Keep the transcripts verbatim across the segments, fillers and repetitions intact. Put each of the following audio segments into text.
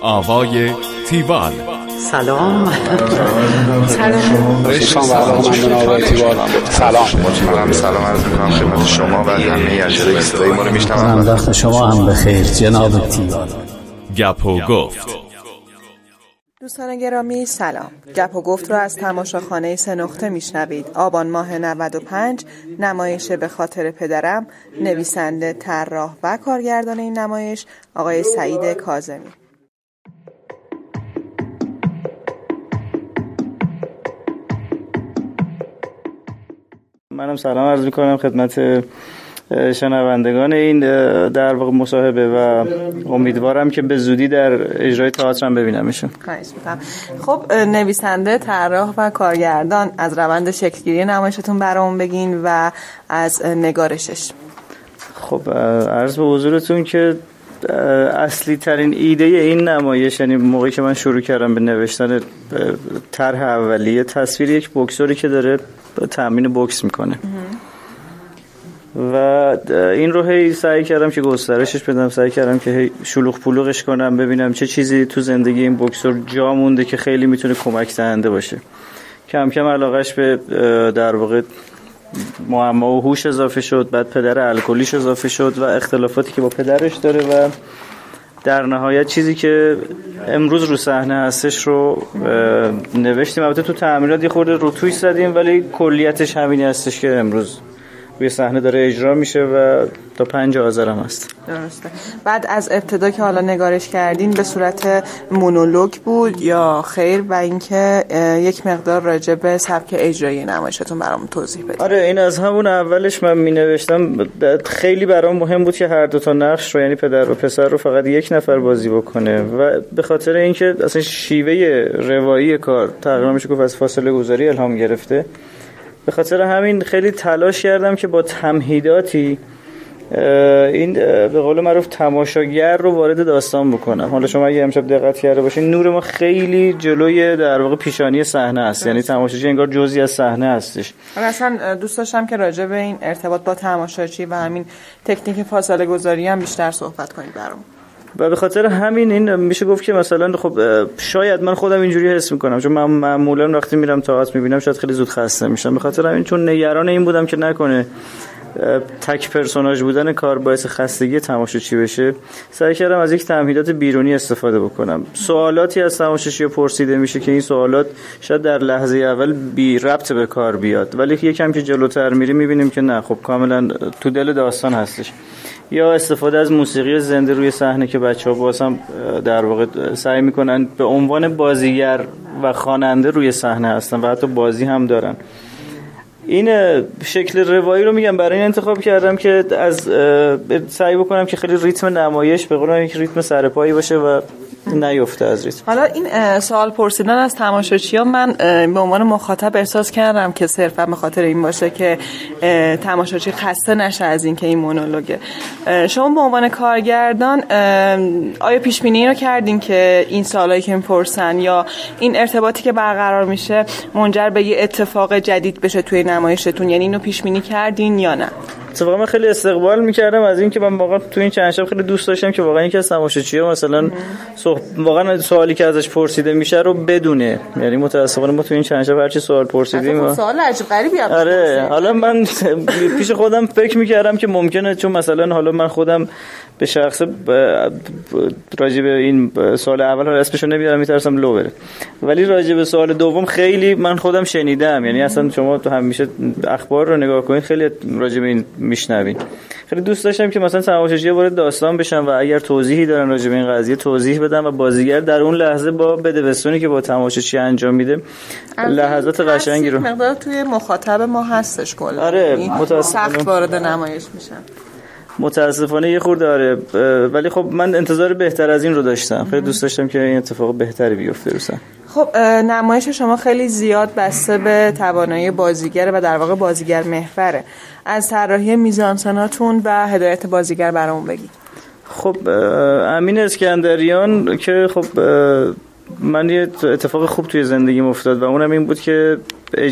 آوای تیوال. سلام. سلام. سلام. سلام. سلام عرض می‌کنم خدمت شما و همه اجرای صدای ما رو میشنوم. وقت شما هم بخیر جناب تیوال. گپ و گفت. دوستان گرامی سلام. گپ و گفت رو از تماشاخانه سه نقطه میشنوید. آبان ماه نود و پنج، نمایش به خاطر پدرم، نویسنده، طراح و کارگردان این نمایش آقای سعید کاظمی. منم سلام عرض می‌کنم خدمت شنوندگان این در واقع مصاحبه و امیدوارم که به زودی در اجرای تئاترم ببینمشون. خواهش می‌کنم. خب نویسنده، طراح و کارگردان، از روند شکل‌گیری نمایشتون برامون بگین و از نگارشش. خب عرض به حضورتون که اصلی ترین ایده این نمایش، یعنی موقعی که من شروع کردم به نوشتن طرح اولیه، تصویر یک بوکسوری که داره تمرین بوکس میکنه و این رو هی سعی کردم که گسترشش بدم، سعی کردم که هی شلوغ پلوغش کنم، ببینم چه چیزی تو زندگی این بوکسور جا مونده که خیلی میتونه کمک دهنده باشه. کم کم علاقش به در واقع معما و هوش اضافه شد، بعد پدر الکلیش اضافه شد و اختلافاتی که با پدرش داره و در نهایت چیزی که امروز رو صحنه هستش رو نوشتیم. البته تو تعمیرات یه خورده روتوش زدیم ولی کلیتش همینی هستش که امروز روی صحنه داره اجرا میشه و تا پنج آذر هم هست. درسته. بعد از ابتدا که حالا نگارش کردین به صورت مونولوگ بود یا خیر، و اینکه یک مقدار راجع به سبک اجرایی نمایشتون برام توضیح بدید؟ آره، این از همون اولش من می نوشتم خیلی برام مهم بود که هر دو تا نقش رو، یعنی پدر و پسر رو، فقط یک نفر بازی بکنه و به خاطر اینکه اصلا شیوه روایی کار تقریبا میشه گفت از فاصله گذاری الهام گرفته، به خاطر همین خیلی تلاش کردم که با تمهیداتی این به قول معروف تماشاگر رو وارد داستان بکنم. حالا شما اگه امشب دقت کرده باشین نور ما خیلی جلوی در واقع پیشانی صحنه است، یعنی تماشاچی انگار جزئی از صحنه هستش. من اصلا دوست داشتم که راجع به این ارتباط با تماشاچی و همین تکنیک فاصله گذاری هم بیشتر صحبت کنید برام. و به خاطر همین این میشه گفت که مثلا خب شاید من خودم اینجوری حس میکنم، چون من معمولا وقتی میرم تئاتر میبینم شاید خیلی زود خسته میشم. به خاطر همین چون نگران این بودم که نکنه تک پرسوناژ بودن کار باعث خستگی تماشاچی بشه، سعی کردم از یک تمهیدات بیرونی استفاده بکنم. سوالاتی از تماشاچی پرسیده میشه که این سوالات شاید در لحظه اول بی ربط به کار بیاد، ولی یکم که جلوتر میری میبینیم که نه، خب کاملا تو دل داستان هستش. یا استفاده از موسیقی زنده روی صحنه که بچه‌ها باز هم در واقع سعی میکنن به عنوان بازیگر و خواننده روی صحنه هستن و حتی بازی هم دارن. این شکل روایی رو میگم برای این انتخاب کردم که از سعی بکنم که خیلی ریتم نمایش به قول یک ریتم سرپایی باشه و نیفته از ریتم. حالا این سوال پرسیدن از تماشاچی‌ها، من به عنوان مخاطب احساس کردم که صرفا به خاطر این باشه که تماشاچی خسته نشه از این که این مونولوگه. شما به عنوان کارگردان آیا پیش بینی رو کردین که این سوالایی که میپرسن یا این ارتباطی که برقرار میشه منجر به یه اتفاق جدید بشه توی نمایشتون؟ یعنی اینو پیش بینی کردین یا نه؟ اتفاقا من خیلی استقبال می‌کردم از این که من واقعا تو این چند شب خیلی دوست داشتم که واقعا یکی از تماشاچی‌ها مثلا صح... واقعا سوالی که ازش پرسیده میشه رو بدونه. یعنی متأسفانه ما تو این چند شب هر چی سوال پرسیدیم و... سوال عجیب غریبی هم آره، حالا من پیش خودم فکر می‌کردم که ممکنه، چون مثلا حالا من خودم به شخص راجع به این سوال اول حالا اسمشو نمیارم میترسم لو بره، ولی راجع به سوال دوم خیلی من خودم شنیدم. یعنی اصلا شما تو همیشه اخبار رو نگاه کنید خیلی راجع به این میشنوین. خیلی دوست داشتم که مثلا تماشاچی‌ها وارد داستان بشن و اگر توضیحی دارن راجع به این قضیه توضیح بدن و بازیگر در اون لحظه با بدبستونی که با تماشاچی انجام میده لحظات قشنگی رو مقدار توی مخاطب ما هستش کلا. آره، متأسفانه سخت وارد نمایش میشن. متاسفانه یه خورده آره، ولی خب من انتظار بهتر از این رو داشتم. خیلی دوست داشتم که این اتفاق بهتری بیفته روسن. خب نمایش شما خیلی زیاد بسته به توانایی بازیگر و در واقع بازیگر محوره. از طراحی میزانسناتون و هدایت بازیگر برامون بگید. خب امین اسکندریان که خب من یه اتفاق خوب توی زندگیم افتاد و اونم این بود که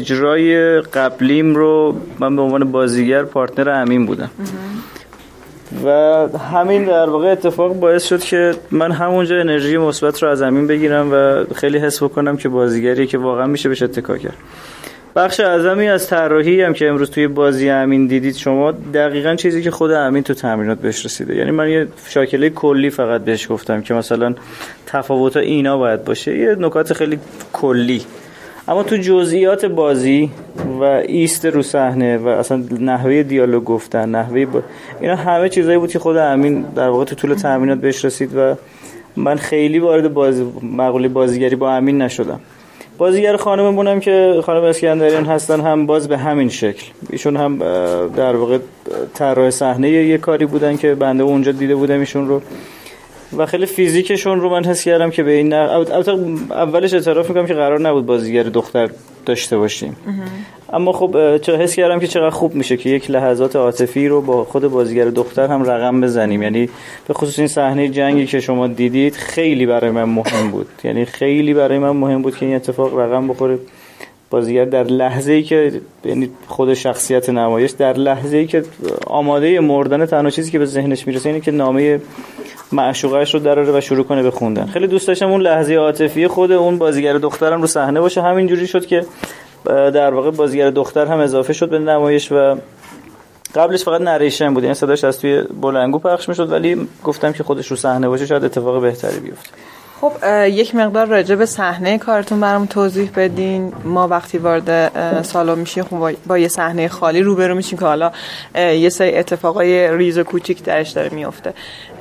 اجرای قبلیم رو من به عنوان بازیگر پارتنر امین بودم و همین در واقع اتفاق باعث شد که من همونجا انرژی مثبت رو از زمین بگیرم و خیلی حس بکنم که بازیگری که واقعا میشه بهش اتکا کرد. بخش اعظمی از طراحی هم که امروز توی بازی امین دیدید شما دقیقاً چیزی که خود امین تو تمرینات بهش رسیده. یعنی من یه شاکله کلی فقط بهش گفتم که مثلا تفاوت‌ها اینا باید باشه، یه نکات خیلی کلی، اما تو جزئیات بازی و ایست رو صحنه و اصلا نحوه دیالوگ گفتن، نحوه با... اینا همه چیزایی بود که خود امین در واقع تو طول تمرینات بهش رسید و من خیلی وارد بازی مقوله بازیگری با امین نشدم. بازیگر خانممونم که خانم اسکندریان هستن هم باز به همین شکل، ایشون هم در واقع طراح صحنه یه کاری بودن که بنده اونجا دیده بودم ایشون رو و خیلی فیزیکشون رو من حس کردم که به این البته اولش اعتراف میکنم که قرار نبود بازیگر دختر داشته باشیم، اما خب چه حس کردم که چقدر خوب میشه که یک لحظات عاطفی رو با خود بازیگر دختر هم رقم بزنیم. یعنی به خصوص این صحنه جنگی که شما دیدید خیلی برای من مهم بود، یعنی خیلی برای من مهم بود که این اتفاق رقم بخوره. بازیگر در لحظه‌ای که یعنی خود شخصیت نمایش در لحظه‌ای که آماده مردن، تنها چیزی که به ذهنش میرسه اینه که نامه معشوقه‌اش رو دراره و شروع کنه به خوندن. خیلی دوست داشتم اون لحظه عاطفی خود اون بازیگر دخترم رو صحنه باشه. همین جوری شد که در واقع بازیگر دختر هم اضافه شد به نمایش و قبلش فقط نریشن بود، این صداش از توی بلندگو پخش میشد، ولی گفتم که خودش رو صحنه باشه شاید اتفاق بهتری بیفته. خب یک مقدار راجع به صحنه کارتون برام توضیح بدین. ما وقتی وارد سالن میشیم خب با یه صحنه خالی روبرو میشیم که حالا یه سری اتفاقای ریز و کوچیک درش داره میفته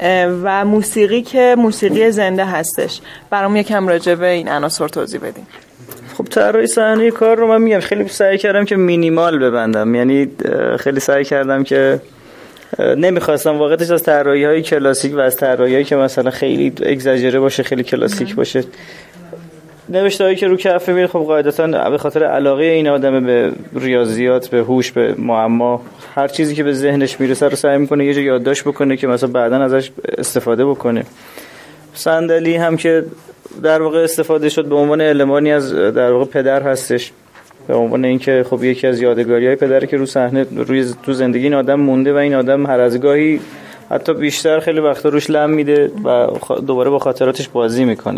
و موسیقی که موسیقی زنده هستش. برام یکم راجع به این عناصر توضیح بدین. خب طراحی صحنه کار رو من میگم خیلی سعی کردم که مینیمال ببندم، یعنی خیلی سعی کردم که نمیخواستم واقعیتش از طراحی های کلاسیک و از طراحی هایی که مثلا خیلی اگزاجره باشه، خیلی کلاسیک باشه، نوشته هایی که رو کف میبینید خب قاعدتا به خاطر علاقه این آدم به ریاضیات، به هوش، به معما، هر چیزی که به ذهنش میرسه رو سعی میکنه یه جا یادداشت بکنه که مثلا بعداً ازش استفاده بکنه. صندلی هم که در واقع استفاده شد به عنوان المانی از در واقع پدر هستش، به عنوان اینکه خب یکی از یادگاری‌های پدری که رو صحنه روی تو زندگی این آدم مونده و این آدم هر از گاهی حتی بیشتر خیلی وقتا روش لم میده و دوباره با خاطراتش بازی میکنه.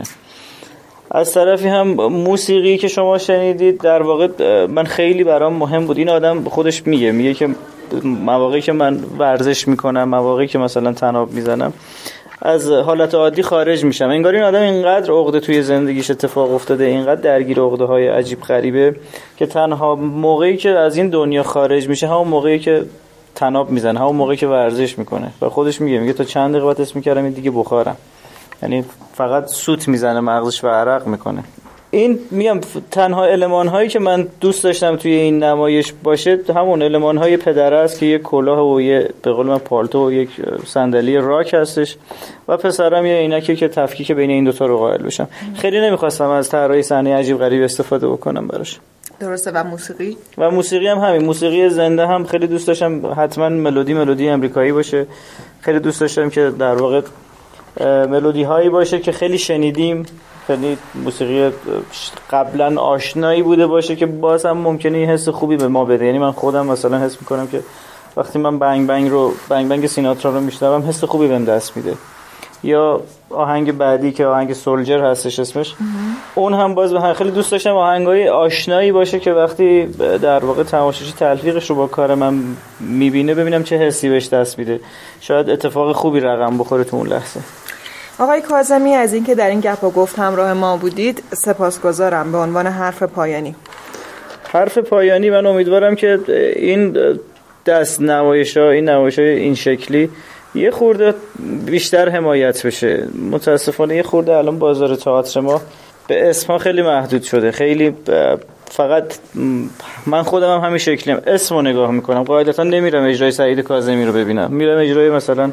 از طرفی هم موسیقی که شما شنیدید در واقع من خیلی برام مهم بود. این آدم خودش میگه میگه که مواقعی که من ورزش میکنم، مواقعی که مثلا طناب میزنم، از حالت عادی خارج میشم. انگار این آدم اینقدر عقده توی زندگیش اتفاق افتاده، اینقدر درگیر عقده های عجیب غریبه که تنها موقعی که از این دنیا خارج میشه همون موقعی که طناب میزنه، همون موقعی که ورزش میکنه. و خودش میگه میگه تا چند دقیقه اسم میکردم این دیگه بخارم، یعنی فقط سوت میزنه مغزش و عرق میکنه. این میگم تنها المان هایی که من دوست داشتم توی این نمایش باشه همون المان های پدر است که یک کلاه و یه به قول من پالتو و یک صندلی راک هستش و پسرم یه عینکی که تفکیک بین این دوتا رو قائل بشم. خیلی نمیخواستم از طراحی صحنه عجیب غریب استفاده بکنم براش. درسته. و موسیقی و موسیقی هم همین، موسیقی زنده هم خیلی دوست داشتم حتما ملودی ملودی امریکایی باشه. خیلی دوست داشتم که در واقع ملودی هایی باشه که خیلی شنیدیم، خیلی موسیقی قبلا آشنایی بوده باشه که باز هم ممکنه یه حس خوبی به ما بده. یعنی من خودم مثلا حس میکنم که وقتی من بنگ بنگ رو بنگ بنگ سیناترا رو میشنوم حس خوبی بهم دست میده. یا آهنگ بعدی که آهنگ سولجر هستش اسمش، اون هم باز به خیلی دوست داشتم آهنگای آشنایی باشه که وقتی در واقع تماشاچی تلفیقش رو با کار من میبینه ببینم چه حسی بهش دست میده، شاید اتفاق خوبی رقم بخوره تو اون لحظه. آقای کاظمی از اینکه در این گپ و گفت همراه ما بودید سپاسگزارم. به عنوان حرف پایانی حرف پایانی من امیدوارم که این دست نمایش‌ها، این نمایش‌های این شکلی یه خورده بیشتر حمایت بشه. متاسفانه یه خورده الان بازار تئاتر ما به اسمها خیلی محدود شده، خیلی فقط من خودم هم همین شکلیم، اسمو نگاه میکنم، قاعدتا نمیرم اجرای سعید کاظمی رو ببینم، میرم اجرای مثلا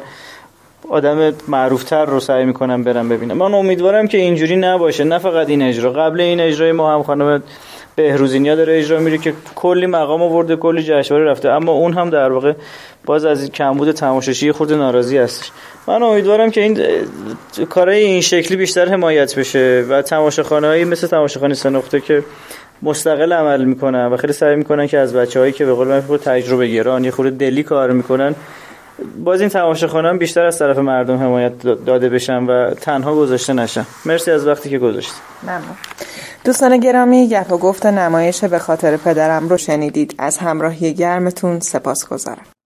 آدم معروفتر رو سعی میکنم برم ببینم. من امیدوارم که اینجوری نباشه، نه فقط این اجرا، قبل این اجرای ما هم خانم بهروزینیا داره اجرا میره که کلی مقام آورده، کلی جشنواره رفته، اما اون هم در واقع باز از این کمبود تماشاچی خود ناراضی هستش. من امیدوارم که این کارهای این شکلی بیشتر حمایت بشه و تماشاخانه‌هایی مثل تماشاخانه سه نقطه که مستقل عمل میکنن و خیلی سعی میکنن که از بچه‌هایی که به قول من تجربه گران یه خورده دلی کار میکنن باز این تماشاخوانان بیشتر از طرف مردم حمایت داده بشن و تنها گذاشته نشن. مرسی از وقتی که گذاشتید. ممنون. دوستان گرامی، گپ و گفت نمایش به خاطر پدرم رو شنیدید. از همراهی گرمتون سپاسگزارم.